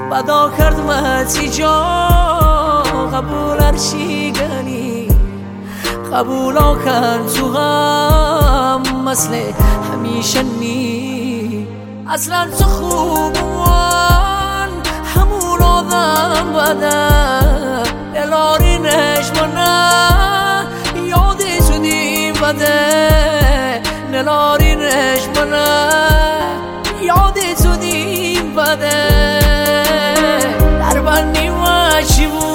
بدا کرد مسی جا قبول هرچی گنی قبولا کن تو غم مثل همیشه نی اصلا تو خوبان همون آدم بده دلارینش منه یادی تو دیم بده دلارینش منه یادی تو دیم بده در بندی و چی بود